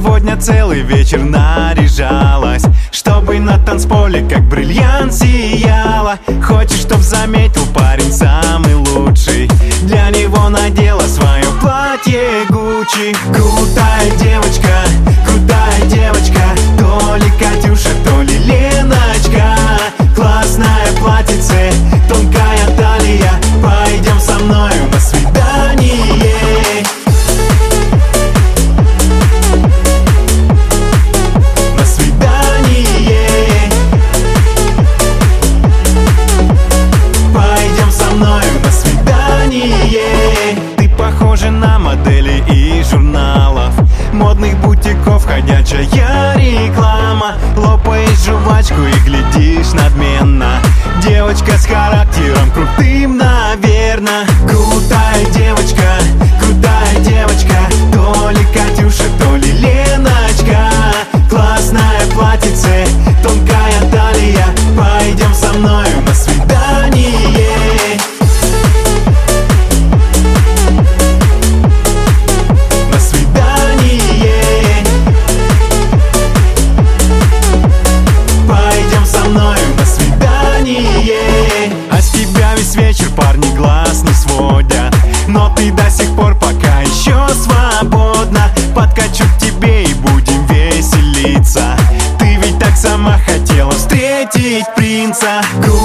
сегодня целый вечер наряжалась, чтобы на танцполе как бриллиант сияла. Хочешь, чтоб заметил парень самый лучший, для него надела свое платье Гуччи. Крутая девочка, то ли Катюша, то ли Леночка. Классное платьице, тонкая талия, пойдем со мною на свидание. На свидание. Пойдем со мною на свидание. Ты похожа на модели из журналов, модных бутиков, ходячая реклама. Лопаешь жвачку и глядишь надменно, девочка с характером крутым, наверно. Крутая девочка, то ли Катюша, то ли Леночка. Классное платьице, тонкая талия, пойдем со мною на свидание. На свидание. Пойдем со мною на свидание. А с тебя весь вечер парни глаз не сводят, но ты до сих пор пока еще свободна. Подкачу к тебе и будем веселиться, ты ведь так сама хотела встретить принца.